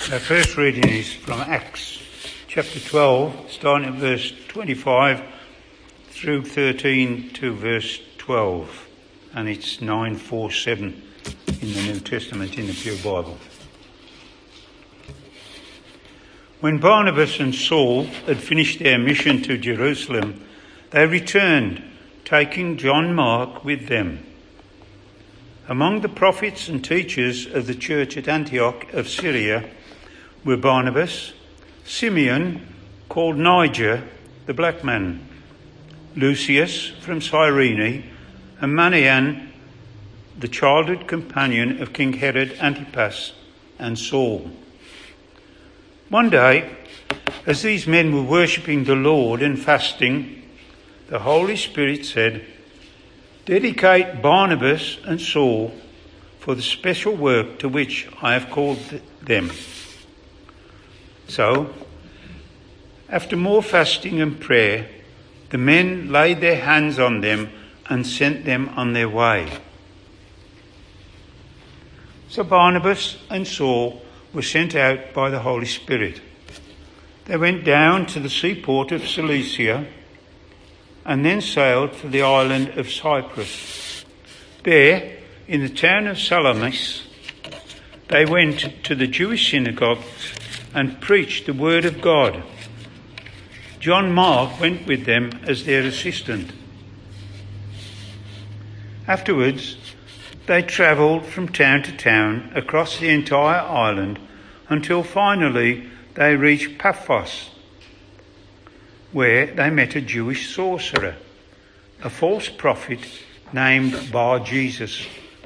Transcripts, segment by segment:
Our first reading is from Acts chapter 12, starting at verse 25 through 13 to verse 12. And it's 947 in the New Testament in the Pure Bible. When Barnabas and Saul had finished their mission to Jerusalem, they returned, taking John Mark with them. Among the prophets and teachers of the church at Antioch of Syria were Barnabas, Simeon, called Niger, the black man, Lucius from Cyrene, and Manaen, the childhood companion of King Herod Antipas, and Saul. One day, as these men were worshipping the Lord and fasting, the Holy Spirit said, "Dedicate Barnabas and Saul for the special work to which I have called them." So, after more fasting and prayer, the men laid their hands on them and sent them on their way. So Barnabas and Saul were sent out by the Holy Spirit. They went down to the seaport of Cilicia and then sailed for the island of Cyprus. There, in the town of Salamis, they went to the Jewish synagogues and preached the word of God. John Mark went with them as their assistant. Afterwards, they travelled from town to town across the entire island until finally they reached Paphos, where they met a Jewish sorcerer, a false prophet named Bar-Jesus.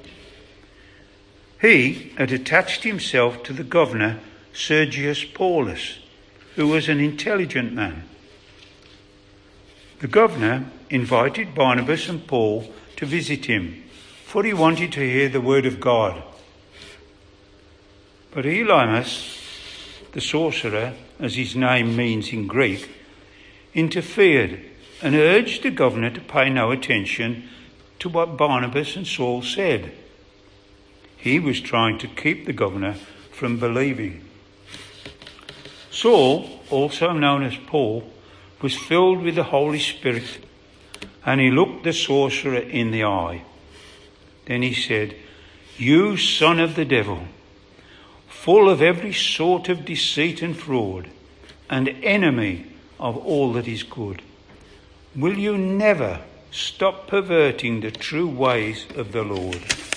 He had attached himself to the governor Sergius Paulus, who was an intelligent man. The governor invited Barnabas and Paul to visit him, for he wanted to hear the word of God. But Elymas, the sorcerer, as his name means in Greek, interfered and urged the governor to pay no attention to what Barnabas and Saul said. He was trying to keep the governor from believing. Saul, also known as Paul, was filled with the Holy Spirit, and he looked the sorcerer in the eye. Then he said, "You son of the devil, full of every sort of deceit and fraud, and enemy of all that is good, will you never stop perverting the true ways of the Lord?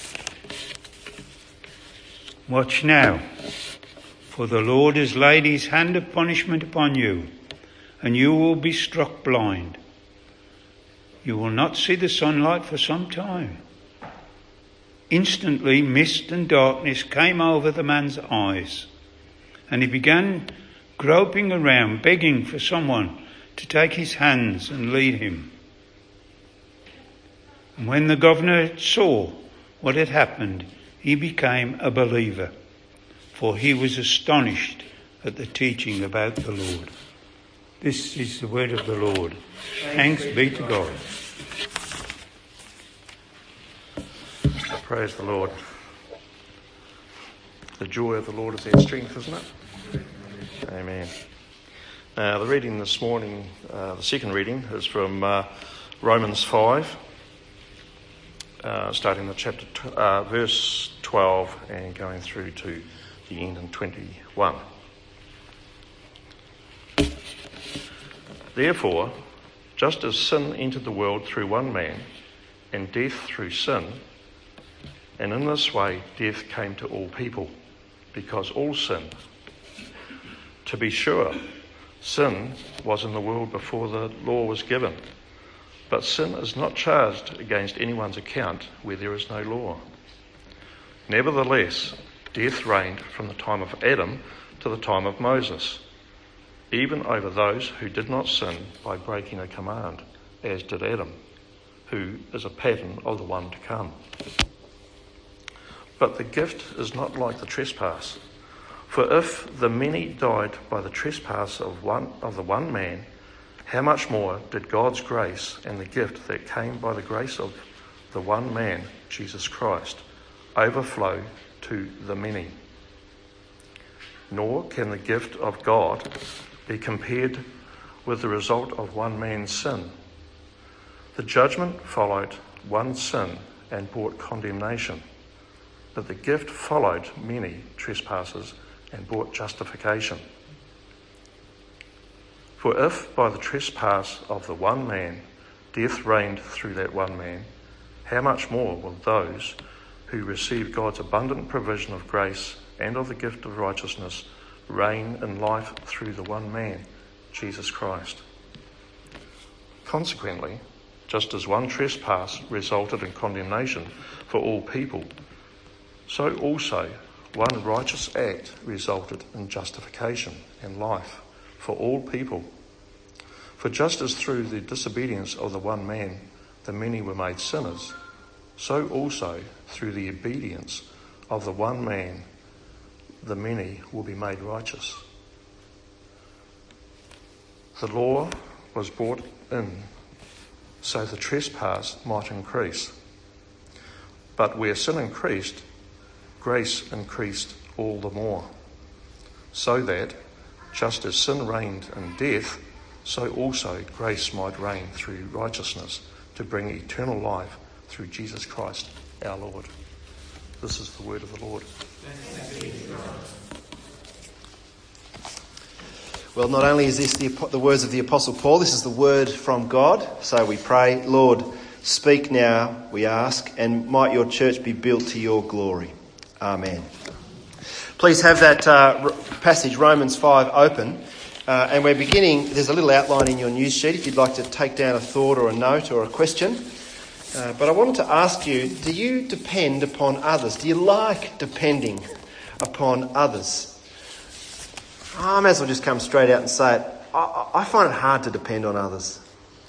Watch now, for the Lord has laid his hand of punishment upon you, and you will be struck blind. You will not see the sunlight for some time." Instantly, mist and darkness came over the man's eyes, and he began groping around, begging for someone to take his hands and lead him. And when the governor saw what had happened, he became a believer, for he was astonished at the teaching about the Lord. This is the word of the Lord. Thanks be to God. Praise the Lord. The joy of the Lord is their strength, isn't it? Amen. The reading this morning, the second reading, is from Romans 5, starting the chapter, verse 12 and going through to the end in 21. Therefore, just as sin entered the world through one man, and death through sin, and in this way death came to all people, because all sinned. To be sure, sin was in the world before the law was given, but sin is not charged against anyone's account where there is no law. Nevertheless, death reigned from the time of Adam to the time of Moses, even over those who did not sin by breaking a command, as did Adam, who is a pattern of the one to come. But the gift is not like the trespass. For if the many died by the trespass of the one man, how much more did God's grace and the gift that came by the grace of the one man, Jesus Christ, overflow to the many? nor can the gift of God be compared with the result of one man's sin. The judgment followed one sin and brought condemnation, but the gift followed many trespasses and brought justification. For if by the trespass of the one man death reigned through that one man, how much more will those who receive God's abundant provision of grace and of the gift of righteousness reign in life through the one man, Jesus Christ? Consequently, just as one trespass resulted in condemnation for all people, so also one righteous act resulted in justification and life for all people. For just as through the disobedience of the one man the many were made sinners, so also through the obedience of the one man the many will be made righteous. The law was brought in so the trespass might increase. But where sin increased, grace increased all the more, so that, just as sin reigned in death, so also grace might reign through righteousness to bring eternal life through Jesus Christ our Lord. This is the word of the Lord. Well, not only is this the words of the Apostle Paul, this is the word from God. So we pray, Lord, speak now, we ask, and might your church be built to your glory. Amen. Please have that passage, Romans 5, open. And we're beginning, there's a little outline in your news sheet if you'd like to take down a thought or a note or a question. But I wanted to ask you, do you depend upon others? Do you like depending upon others? I may as well just come straight out and say it. I find it hard to depend on others.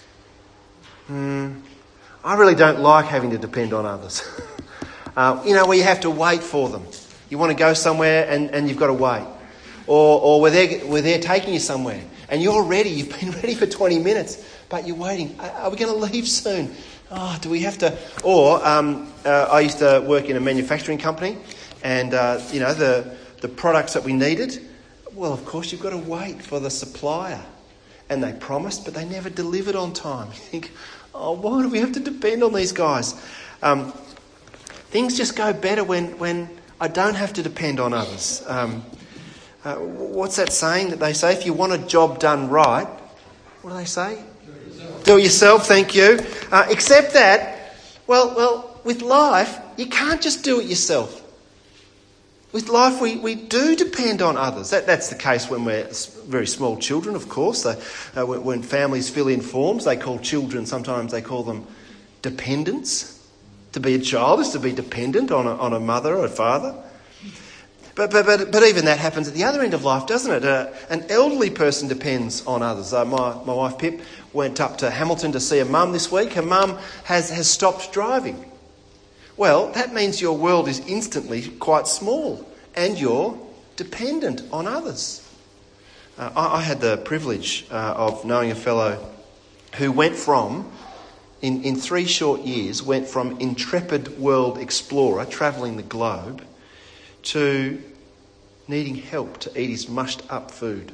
I really don't like having to depend on others. Where you have to wait for them. You want to go somewhere and you've got to wait. Or where they're taking you somewhere and you're ready. You've been ready for 20 minutes, but you're waiting. Are we going to leave soon? Oh, do we have to? Or I used to work in a manufacturing company and, the products that we needed, well, of course, you've got to wait for the supplier. And they promised, but they never delivered on time. You think, oh, why do we have to depend on these guys? Things just go better when I don't have to depend on others. What's that saying that they say? If you want a job done right, what do they say? Do it yourself, thank you. Except that, well, with life, you can't just do it yourself. With life, we do depend on others. That's the case when we're very small children, of course. When families fill in forms, they call children, sometimes they call them dependents. To be a child is to be dependent on a mother or a father. But even that happens at the other end of life, doesn't it? An elderly person depends on others. My wife Pip went up to Hamilton to see her mum this week. Her mum has stopped driving. Well, that means your world is instantly quite small and you're dependent on others. I had the privilege of knowing a fellow who went from, in 3 short years, went from intrepid world explorer travelling the globe to needing help to eat his mushed up food.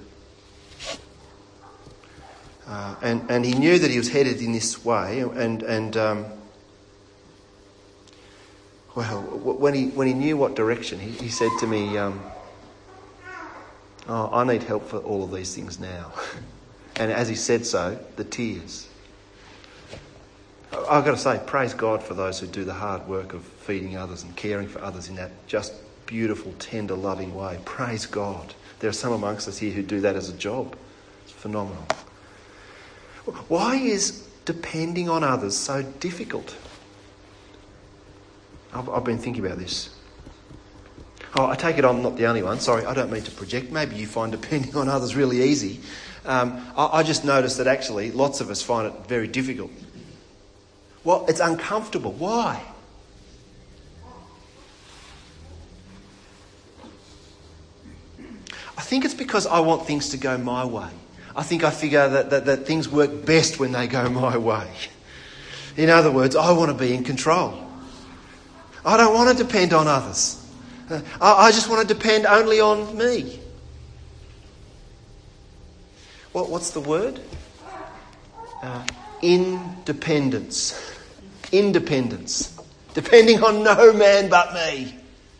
And he knew that he was headed in this way when he knew what direction, he said to me, I need help for all of these things now. And as he said so, the tears. I've got to say, praise God for those who do the hard work of feeding others and caring for others in that just beautiful, tender, loving way. Praise God. There are some amongst us here who do that as a job. It's phenomenal. Why is depending on others so difficult? I've been thinking about this. I take it I'm not the only one. Sorry, I don't mean to project. Maybe you find depending on others really easy. I just noticed that actually lots of us find it very difficult. Well, it's uncomfortable. Why? I think it's because I want things to go my way. I figure that things work best when they go my way. In other words, I want to be in control. I don't want to depend on others. I just want to depend only on me. what's the word? Independence. Independence. Depending on no man but me.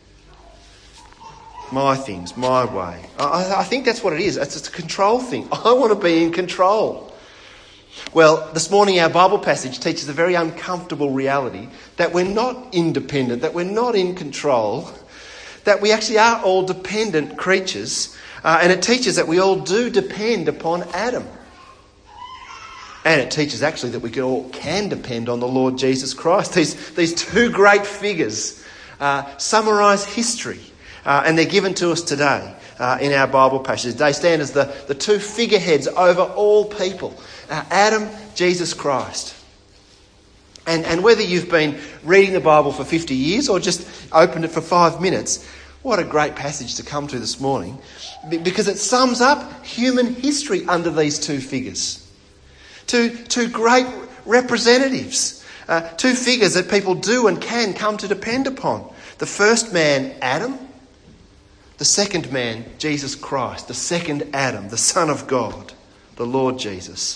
My things, my way. I think that's what it is. It's a control thing. I want to be in control. Well, this morning our Bible passage teaches a very uncomfortable reality that we're not independent, that we're not in control, that we actually are all dependent creatures. And it teaches that we all do depend upon Adam. And it teaches actually that we all can depend on the Lord Jesus Christ. These two great figures summarise history. And they're given to us today in our Bible passage. They stand as the two figureheads over all people. Adam, Jesus Christ. And whether you've been reading the Bible for 50 years or just opened it for 5 minutes, what a great passage to come to this morning. Because it sums up human history under these two figures. Two great representatives. Two figures that people do and can come to depend upon. The first man, Adam. The second man, Jesus Christ, the second Adam, the Son of God, the Lord Jesus.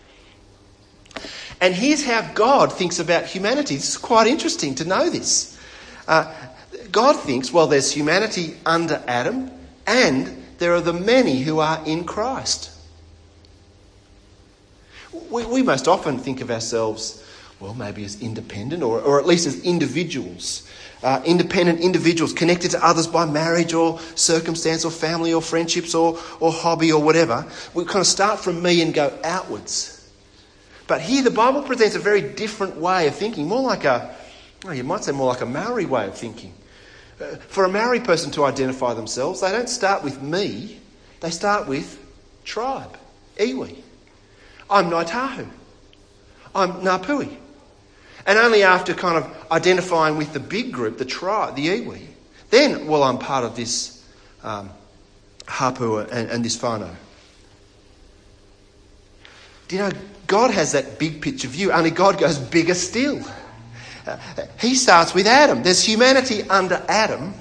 And here's how God thinks about humanity. This is quite interesting to know this. God thinks, well, there's humanity under Adam and there are the many who are in Christ. We most often think of ourselves, well, maybe as independent or at least as individuals. Independent individuals connected to others by marriage or circumstance or family or friendships or hobby or whatever. We kind of start from me and go outwards. But here the Bible presents a very different way of thinking, more like you might say more like a Maori way of thinking. For a Maori person to identify themselves, they don't start with me, they start with tribe, iwi. I'm Ngaitahu. I'm Ngāpuhi. And only after kind of identifying with the big group, the tribe, the iwi, then, well, I'm part of this hapua and this whānau. Do you know, God has that big picture view, only God goes bigger still. He starts with Adam. There's humanity under Adam,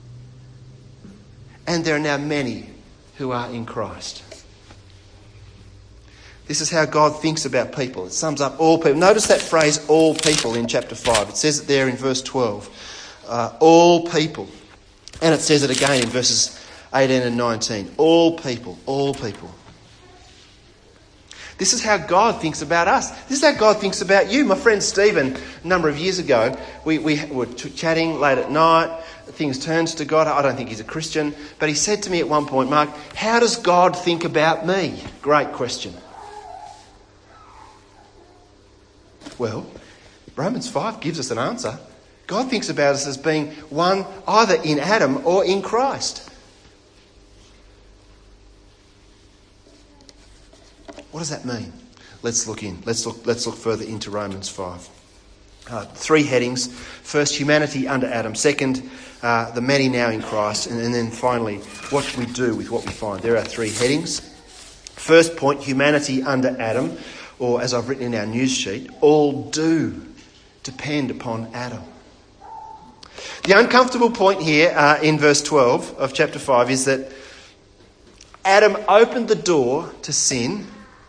and there are now many who are in Christ. This is how God thinks about people. It sums up all people. Notice that phrase, all people, in chapter 5. It says it there in verse 12. All people. And it says it again in verses 18 and 19. All people, all people. This is how God thinks about us. This is how God thinks about you. My friend Stephen, a number of years ago, we were chatting late at night. Things turned to God. I don't think he's a Christian. But he said to me at one point, Mark, how does God think about me? Great question. Well, Romans 5 gives us an answer. God thinks about us as being one either in Adam or in Christ. What does that mean? Let's look in. Let's look further into Romans 5. 3 headings. First, humanity under Adam. Second, the many now in Christ. And then finally, what should we do with what we find? There are 3 headings. First point, humanity under Adam. Or as I've written in our news sheet, all do depend upon Adam. The uncomfortable point here in verse 12 of chapter 5 is that Adam opened the door to sin,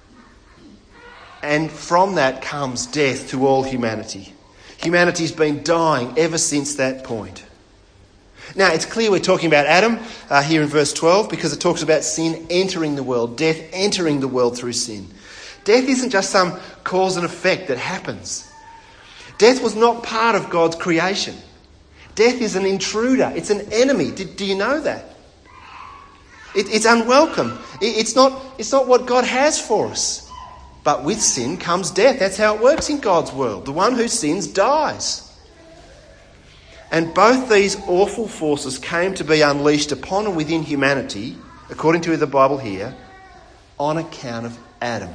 and from that comes death to all humanity. Humanity's been dying ever since that point. Now, it's clear we're talking about Adam here in verse 12 because it talks about sin entering the world, death entering the world through sin. Death isn't just some cause and effect that happens. Death was not part of God's creation. Death is an intruder. It's an enemy. Do you know that? It's unwelcome. It's not what God has for us. But with sin comes death. That's how it works in God's world. The one who sins dies. And both these awful forces came to be unleashed upon and within humanity, according to the Bible here, on account of Adam.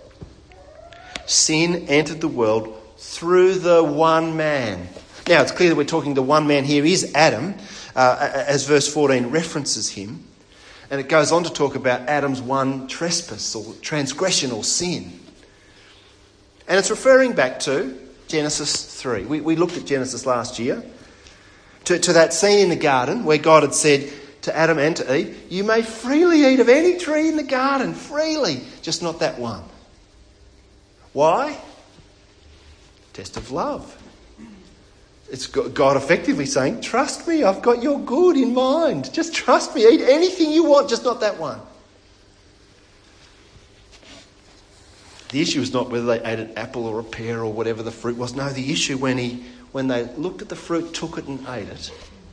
Sin entered the world through the one man. Now, it's clear that we're talking the one man here is Adam, as verse 14 references him. And it goes on to talk about Adam's one trespass or transgression or sin. And it's referring back to Genesis 3. We looked at Genesis last year. To that scene in the garden where God had said, to Adam and to Eve, you may freely eat of any tree in the garden, freely, just not that one. Why? Test of love. It's God effectively saying, trust me, I've got your good in mind. Just trust me, eat anything you want, just not that one. The issue is not whether they ate an apple or a pear or whatever the fruit was. No, the issue when they looked at the fruit, took it and ate it.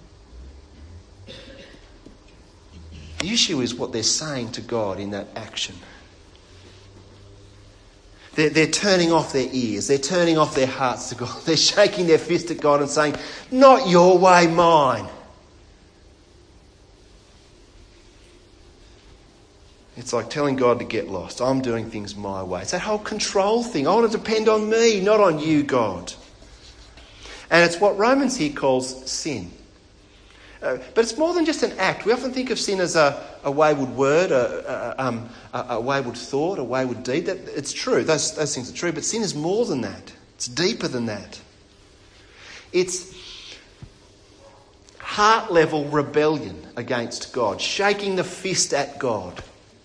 The issue is what they're saying to God in that action. They're turning off their ears. They're turning off their hearts to God. They're shaking their fist at God and saying, not your way, mine. It's like telling God to get lost. I'm doing things my way. It's that whole control thing. I want to depend on me, not on you, God. And it's what Romans here calls sin. But it's more than just an act. We often think of sin as a wayward word, a wayward thought, a wayward deed. It's true. Those things are true. But sin is more than that. It's deeper than that. It's heart-level rebellion against God, shaking the fist at God.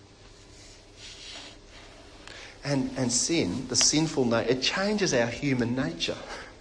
And sin, the sinful nature, it changes our human nature.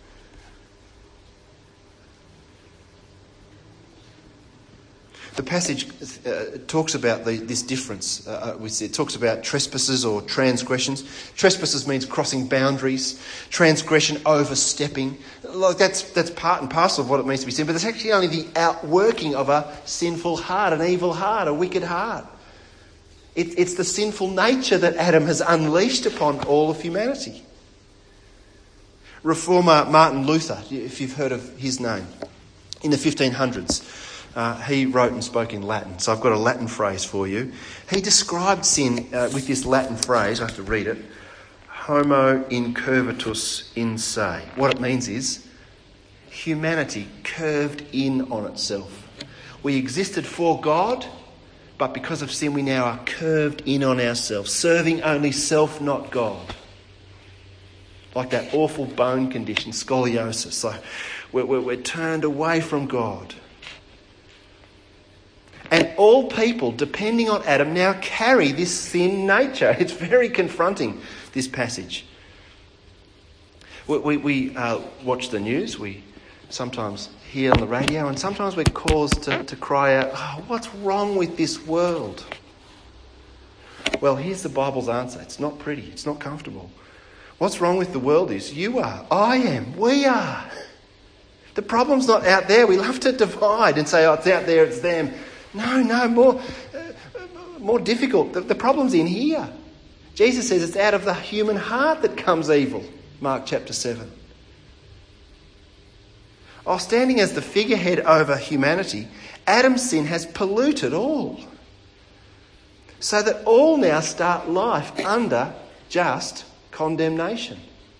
The passage talks about this difference. It talks about trespasses or transgressions. Trespasses means crossing boundaries. Transgression, overstepping. Like that's part and parcel of what it means to be sin. But it's actually only the outworking of a sinful heart, an evil heart, a wicked heart. It's the sinful nature that Adam has unleashed upon all of humanity. Reformer Martin Luther, if you've heard of his name, in the 1500s, he wrote and spoke in Latin. So I've got a Latin phrase for you. He described sin with this Latin phrase, I have to read it, homo incurvatus in se. What it means is humanity curved in on itself. We existed for God, but because of sin we now are curved in on ourselves, serving only self, not God. Like that awful bone condition, scoliosis. So we're turned away from God. And all people, depending on Adam, now carry this sin nature. It's very confronting, this passage. We watch the news, we sometimes hear on the radio, and sometimes we're caused to cry out, oh, what's wrong with this world? Well, here's the Bible's answer. It's not pretty. It's not comfortable. What's wrong with the world is you are, I am, we are. The problem's not out there. We love to divide and say, oh, it's out there, it's them. No, more difficult. The problem's in here. Jesus says it's out of the human heart that comes evil. Mark chapter 7. While standing as the figurehead over humanity, Adam's sin has polluted all. So that all now start life under just condemnation.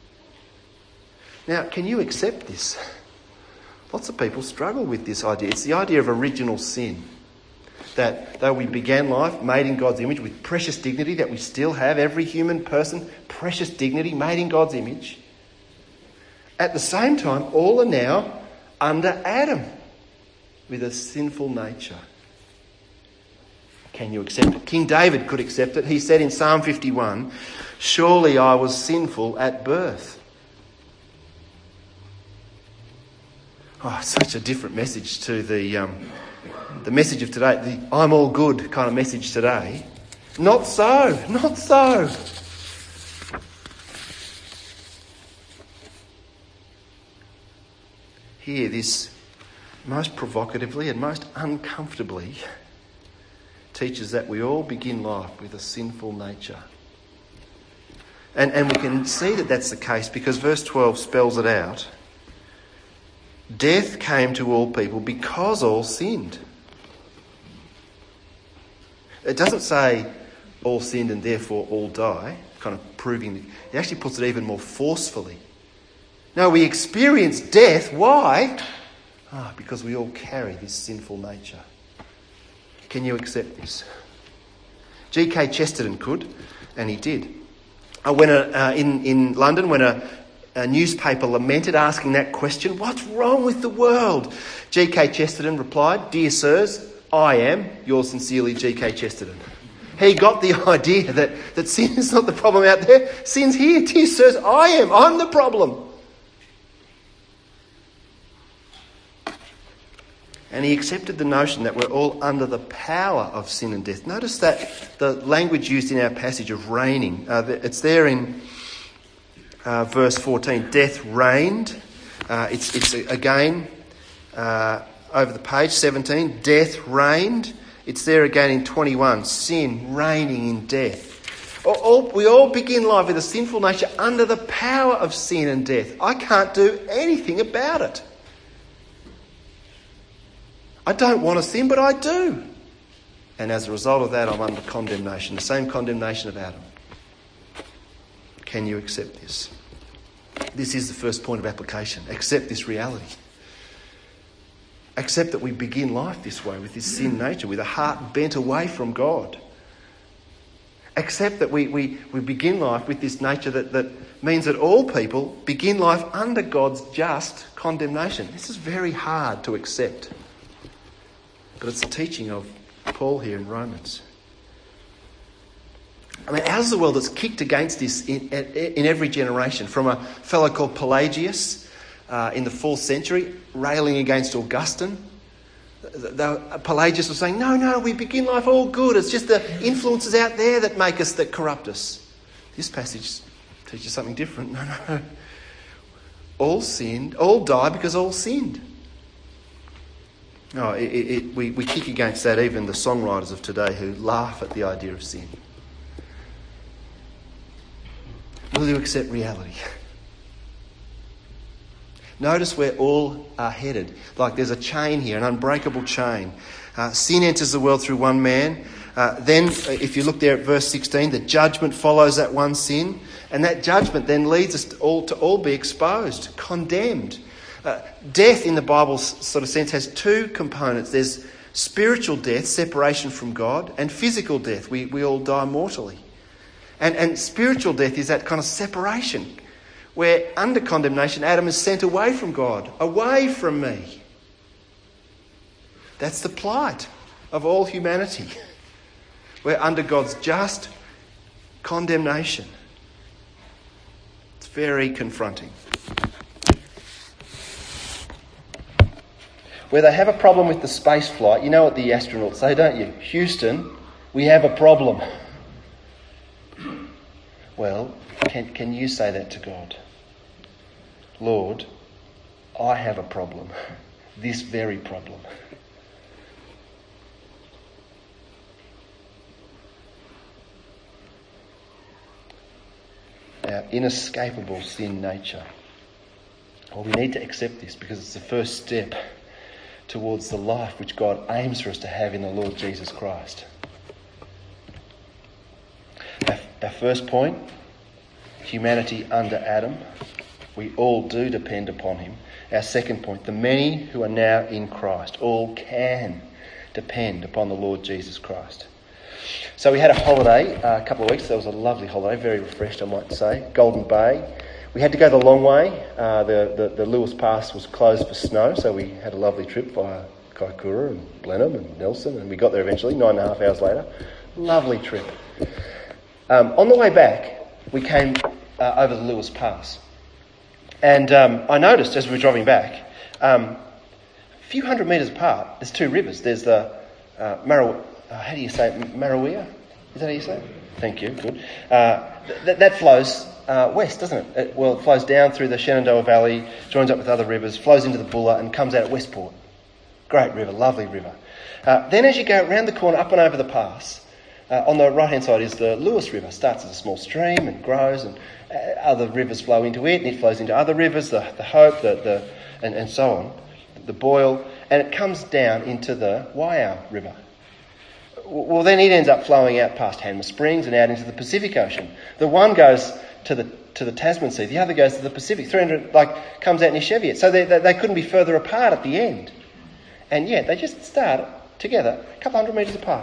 Now, can you accept this? Lots of people struggle with this idea. It's the idea of original sin. That though we began life made in God's image with precious dignity that we still have, every human person, precious dignity made in God's image. At the same time, all are now under Adam with a sinful nature. Can you accept it? King David could accept it. He said in Psalm 51, surely I was sinful at birth. Oh, such a different message to the message of today, the I'm all good kind of message today. Not so. Here, this most provocatively and most uncomfortably teaches that we all begin life with a sinful nature. And we can see that that's the case because verse 12 spells it out. Death came to all people because all sinned. It doesn't say all sinned and therefore all die, kind of proving that. It actually puts it even more forcefully. No, we experience death. Why? Because we all carry this sinful nature. Can you accept this? G.K. Chesterton could, and he did. When in London, when a newspaper lamented asking that question, what's wrong with the world? G.K. Chesterton replied, dear sirs, I am, yours sincerely, G.K. Chesterton. He got the idea that sin is not the problem out there. Sin's here. Dear sirs, I am. I'm the problem. And he accepted the notion that we're all under the power of sin and death. Notice that the language used in our passage of reigning, it's there in verse 14. Death reigned. It's again over the page, 17. Death reigned. It's there again in 21. Sin reigning in death. We all begin life with a sinful nature under the power of sin and death. I can't do anything about it. I don't want to sin, but I do. And as a result of that, I'm under condemnation, the same condemnation of Adam. Can you accept this? This is the first point of application. Accept this reality. Accept that we begin life this way, with this sin nature, with a heart bent away from God. Accept that we begin life with this nature that means that all people begin life under God's just condemnation. This is very hard to accept. But it's the teaching of Paul here in Romans. I mean, how's the world that's kicked against this in every generation? From a fellow called Pelagius in the 4th century, railing against Augustine. Pelagius was saying, no, we begin life all good. It's just the influences out there that corrupt us. This passage teaches something different. No. All sinned, all died because all sinned. No, we kick against that, even the songwriters of today who laugh at the idea of sin. Will you accept reality? Notice where all are headed. Like there's a chain here, an unbreakable chain. Sin enters the world through one man. Then, if you look there at verse 16, the judgment follows that one sin. And that judgment then leads us to all be exposed, condemned. Death in the Bible's sort of sense has two components. There's spiritual death, separation from God, and physical death. We all die mortally. And spiritual death is that kind of separation where under condemnation Adam is sent away from God, away from me. That's the plight of all humanity. We're under God's just condemnation. It's very confronting. Where they have a problem with the space flight, you know what the astronauts say, don't you? Houston, we have a problem. Well, can you say that to God? Lord, I have a problem. This very problem. Our inescapable sin nature. Well, we need to accept this because it's the first step towards the life which God aims for us to have in the Lord Jesus Christ. Our first point, humanity under Adam. We all do depend upon him. Our second point, the many who are now in Christ all can depend upon the Lord Jesus Christ. So we had a holiday a couple of weeks. That was a lovely holiday, very refreshed, I might say. Golden Bay. We had to go the long way. The Lewis Pass was closed for snow, so we had a lovely trip via Kaikoura and Blenheim and Nelson, and we got there eventually, 9.5 hours later. Lovely trip. On the way back, we came over the Lewis Pass. And I noticed as we were driving back, a few hundred metres apart, there's two rivers. There's the how do you say it? Marawea? Is that how you say it? Thank you, good. That flows west, doesn't it? It flows down through the Shenandoah Valley, joins up with other rivers, flows into the Bulla and comes out at Westport. Great river, lovely river. Then as you go around the corner, up and over the pass, on the right-hand side is the Lewis River. Starts as a small stream and grows, and other rivers flow into it, and it flows into other rivers, the Hope, and so on, the Boyle, and it comes down into the Waiau River. Well, then it ends up flowing out past Hanmer Springs and out into the Pacific Ocean. The one goes to the Tasman Sea, the other goes to the Pacific. 300 comes out near Cheviot. So they couldn't be further apart at the end. And yet they just start together, a couple hundred metres apart.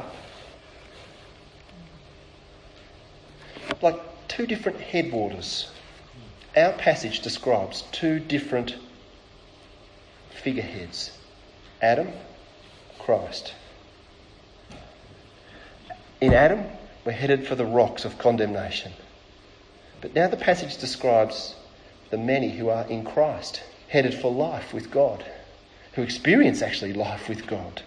Like two different headwaters. Our passage describes two different figureheads. Adam, Christ. In Adam, we're headed for the rocks of condemnation. But now the passage describes the many who are in Christ, headed for life with God, who experience actually life with God.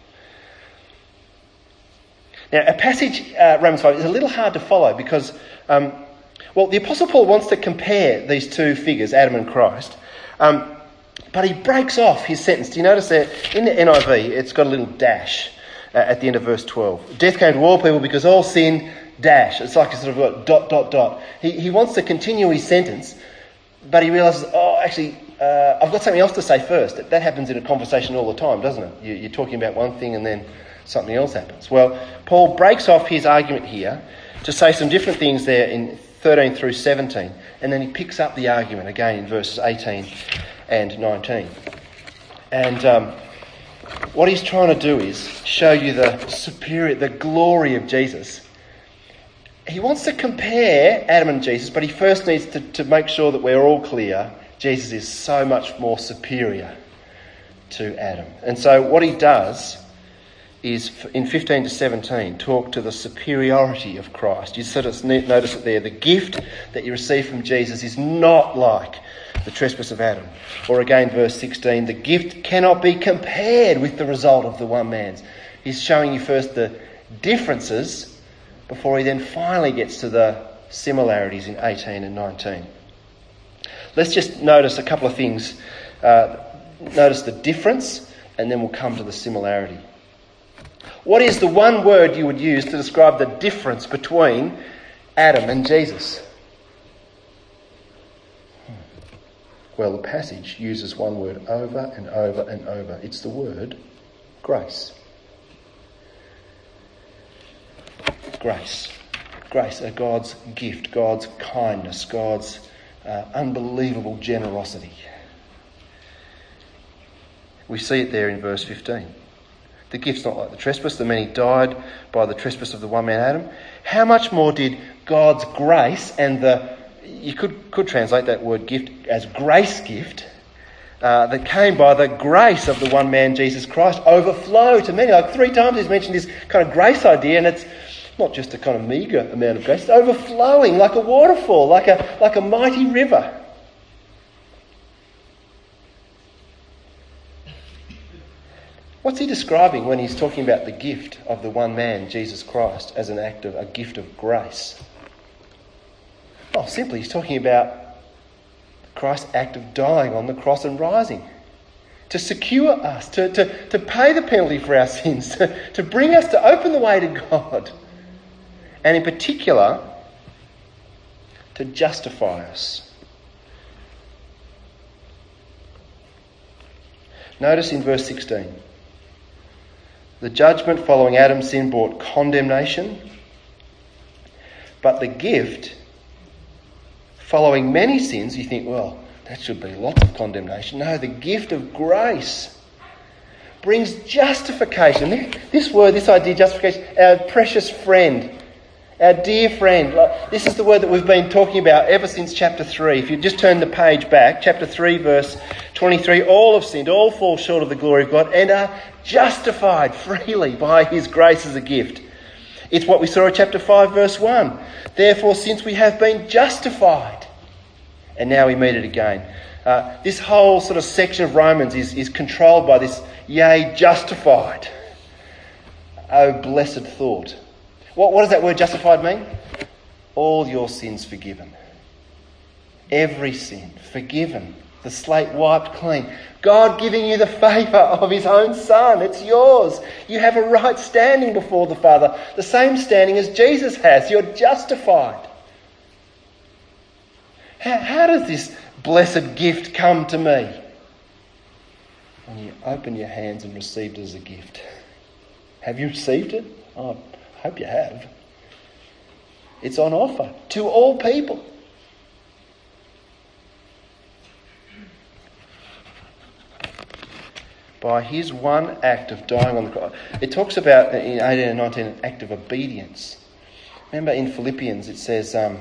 Now, a passage, Romans 5, is a little hard to follow because, the Apostle Paul wants to compare these two figures, Adam and Christ, but he breaks off his sentence. Do you notice that in the NIV, it's got a little dash at the end of verse 12. Death came to all people because all sinned, dash. It's like a sort of dot. He wants to continue his sentence, but he realises, I've got something else to say first. That happens in a conversation all the time, doesn't it? You're talking about one thing and then something else happens. Well, Paul breaks off his argument here to say some different things there in 13 through 17, and then he picks up the argument again in verses 18 and 19. And what he's trying to do is show you the glory of Jesus. He wants to compare Adam and Jesus, but he first needs to make sure that we're all clear Jesus is so much more superior to Adam. And so what he does is, in 15 to 17, talk to the superiority of Christ. You sort of notice it there. The gift that you receive from Jesus is not like the trespass of Adam. Or again, verse 16, the gift cannot be compared with the result of the one man's. He's showing you first the differences before he then finally gets to the similarities in 18 and 19. Let's just notice a couple of things. Notice the difference, and then we'll come to the similarity. What is the one word you would use to describe the difference between Adam and Jesus? Well, the passage uses one word over and over and over. It's the word grace. Grace. Grace, God's gift, God's kindness, God's unbelievable generosity. We see it there in verse 15. The gift's not like the trespass. The many died by the trespass of the one man Adam. How much more did God's grace and you could translate that word gift as grace gift, that came by the grace of the one man Jesus Christ, overflow to many. Like 3 times he's mentioned this kind of grace idea, and it's not just a kind of meagre amount of grace. It's overflowing like a waterfall, like a mighty river. What's he describing when he's talking about the gift of the one man, Jesus Christ, as a gift of grace? Oh, simply he's talking about Christ's act of dying on the cross and rising to secure us, to pay the penalty for our sins, to bring us, to open the way to God, and in particular, to justify us. Notice in verse 16, the judgment following Adam's sin brought condemnation, but the gift following many sins, you think, well, that should be lots of condemnation. No, the gift of grace brings justification. This word, this idea, justification, our precious friend, our dear friend. This is the word that we've been talking about ever since chapter 3. If you just turn the page back, chapter 3, verse 23, all have sinned, all fall short of the glory of God and are justified freely by his grace as a gift. It's what we saw in chapter 5, verse 1. Therefore, since we have been justified, and now we meet it again. This whole sort of section of Romans is controlled by this, yea, justified. Oh, blessed thought. What does that word justified mean? All your sins forgiven. Every sin forgiven. The slate wiped clean. God giving you the favour of his own Son. It's yours. You have a right standing before the Father. The same standing as Jesus has. You're justified. How does this blessed gift come to me? When you open your hands and receive it as a gift. Have you received it? Oh, I hope you have. It's on offer to all people. By his one act of dying on the cross. It talks about, in 18 and 19, an act of obedience. Remember in Philippians it says, I've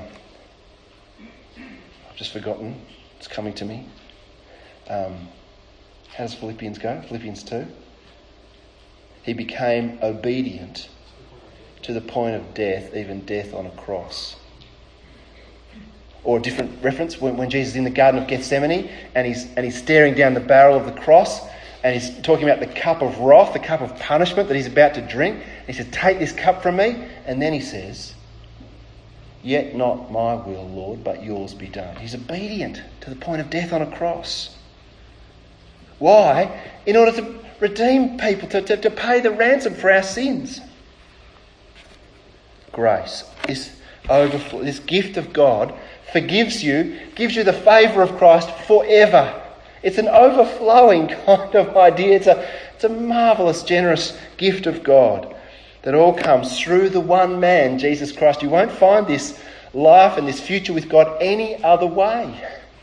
just forgotten, it's coming to me. How does Philippians go? Philippians 2. He became obedient to the point of death, even death on a cross. Or a different reference, when Jesus is in the Garden of Gethsemane and he's staring down the barrel of the cross and he's talking about the cup of wrath, the cup of punishment that he's about to drink. He says, "Take this cup from me." And then he says, "Yet not my will, Lord, but yours be done." He's obedient to the point of death on a cross. Why? In order to redeem people, to pay the ransom for our sins. Grace, this overflow, this gift of God, forgives you, gives you the favour of Christ forever. It's an overflowing kind of idea. It's a marvellous, generous gift of God that all comes through the one man, Jesus Christ. You won't find this life and this future with God any other way.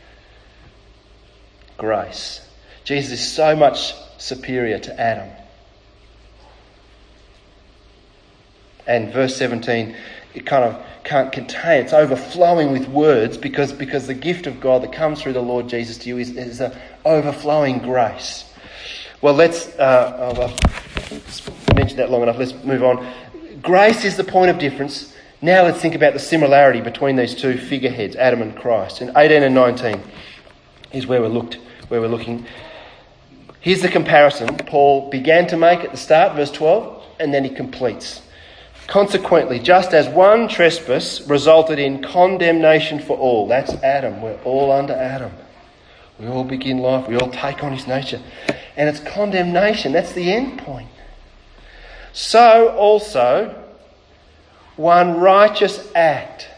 Grace. Jesus is so much superior to Adam. And verse 17, it kind of can't contain, it's overflowing with words because the gift of God that comes through the Lord Jesus to you is an overflowing grace. Well, I've mentioned that long enough, let's move on. Grace is the point of difference. Now let's think about the similarity between these two figureheads, Adam and Christ. In 18 and 19 is where we're looking. Here's the comparison Paul began to make at the start, verse 12, and then he completes. Consequently, just as one trespass resulted in condemnation for all, that's Adam, we're all under Adam. We all begin life, we all take on his nature. And it's condemnation, that's the end point. So also, one righteous act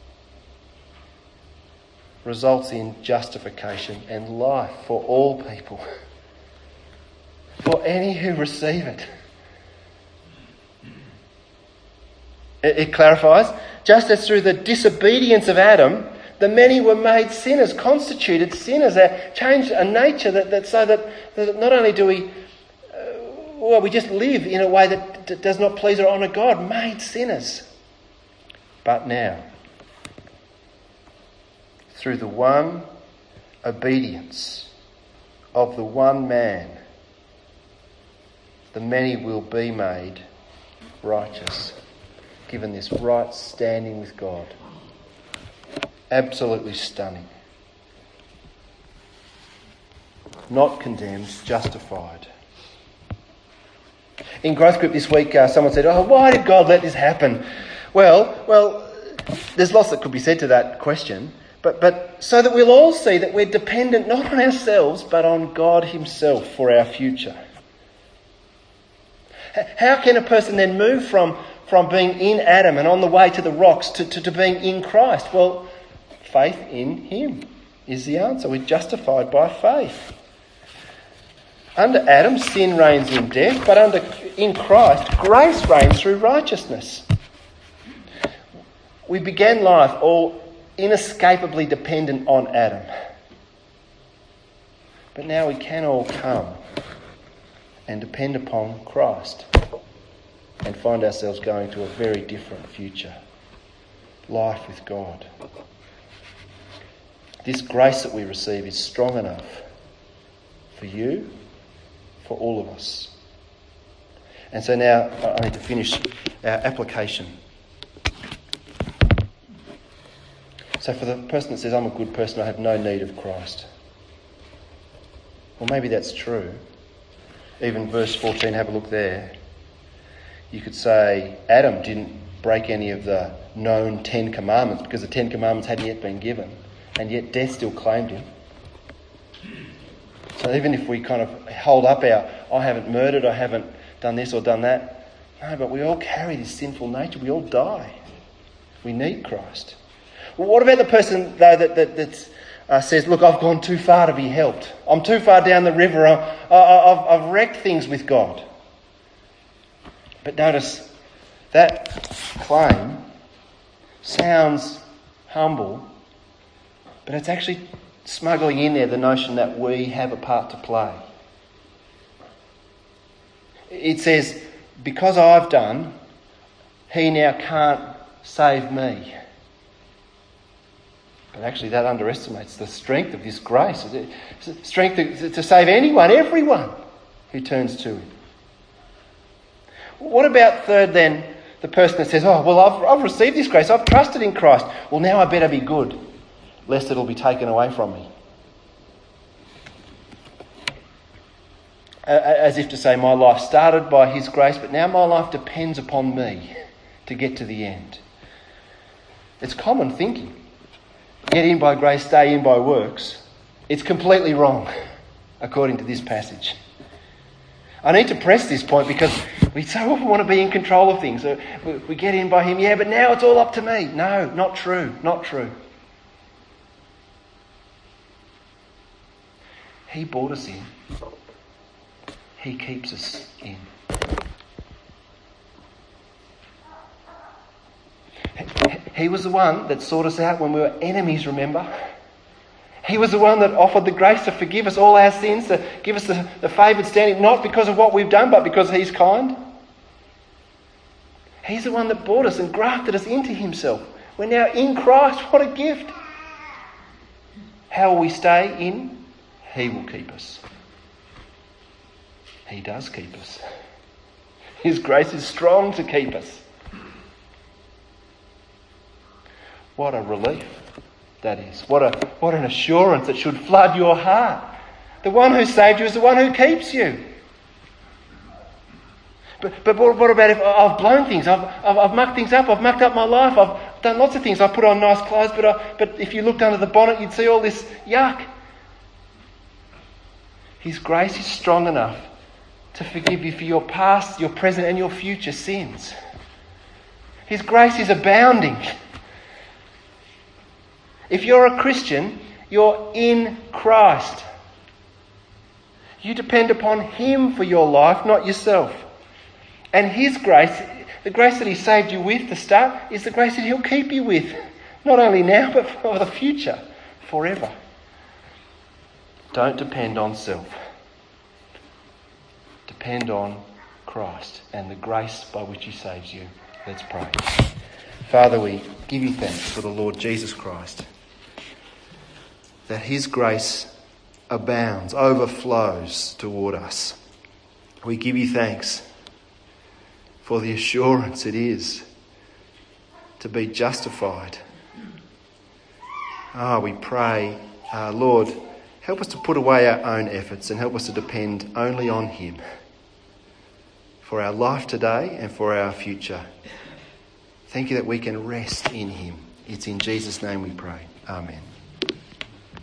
results in justification and life for all people. For any who receive it. It clarifies, just as through the disobedience of Adam, the many were made sinners, constituted sinners, changed a nature so that not only do we just live in a way that does not please or honour God, made sinners. But now, through the one obedience of the one man, the many will be made righteous, given this right standing with God. Absolutely stunning. Not condemned, justified. In growth group this week, someone said, why did God let this happen? Well, there's lots that could be said to that question, but so that we'll all see that we're dependent not on ourselves, but on God himself for our future. How can a person then move from being in Adam and on the way to the rocks to being in Christ? Well, faith in him is the answer. We're justified by faith. Under Adam, sin reigns in death, but in Christ, grace reigns through righteousness. We began life all inescapably dependent on Adam. But now we can all come and depend upon Christ and find ourselves going to a very different future. Life with God. This grace that we receive is strong enough for you, for all of us. And so now I need to finish our application. So for the person that says, I'm a good person, I have no need of Christ. Well, maybe that's true. Even verse 14, have a look there. You could say Adam didn't break any of the known 10 commandments because the 10 commandments hadn't yet been given, and yet death still claimed him. So even if we kind of hold up I haven't murdered, I haven't done this or done that, no, but we all carry this sinful nature. We all die. We need Christ. Well, what about the person, though, that says, look, I've gone too far to be helped. I'm too far down the river. I've wrecked things with God. But notice, that claim sounds humble, but it's actually smuggling in there the notion that we have a part to play. It says, because I've done, he now can't save me. But actually that underestimates the strength of this grace. It's strength to save anyone, everyone who turns to him. What about third then, The person that says, oh, well, I've received this grace. I've trusted in Christ. Well, now I better be good, lest it'll be taken away from me. As if to say, my life started by his grace, but now my life depends upon me to get to the end. It's common thinking. Get in by grace, stay in by works. It's completely wrong, according to this passage. I need to press this point because we so often want to be in control of things. We get in by him, yeah, but now it's all up to me. No, not true, not true. He brought us in. He keeps us in. He was the one that sought us out when we were enemies, remember? He was the one that offered the grace to forgive us all our sins, to give us the favoured standing, not because of what we've done, but because he's kind. He's the one that brought us and grafted us into himself. We're now in Christ. What a gift. How will we stay in? He will keep us. He does keep us. His grace is strong to keep us. What a relief that is. What an assurance that should flood your heart. The one who saved you is the one who keeps you. But what about if I've blown things? I've mucked things up. I've mucked up my life. I've done lots of things. I've put on nice clothes, but if you looked under the bonnet, you'd see all this yuck. His grace is strong enough to forgive you for your past, your present and your future sins. His grace is abounding. If you're a Christian, you're in Christ. You depend upon him for your life, not yourself. And his grace, the grace that he saved you with to start, is the grace that he'll keep you with. Not only now, but for the future, forever. Don't depend on self. Depend on Christ and the grace by which he saves you. Let's pray. Father, we give you thanks for the Lord Jesus Christ, that his grace abounds, overflows toward us. We give you thanks for the assurance it is to be justified. We pray, Lord, help us to put away our own efforts and help us to depend only on him for our life today and for our future. Thank you that we can rest in him. It's in Jesus' name we pray. Amen.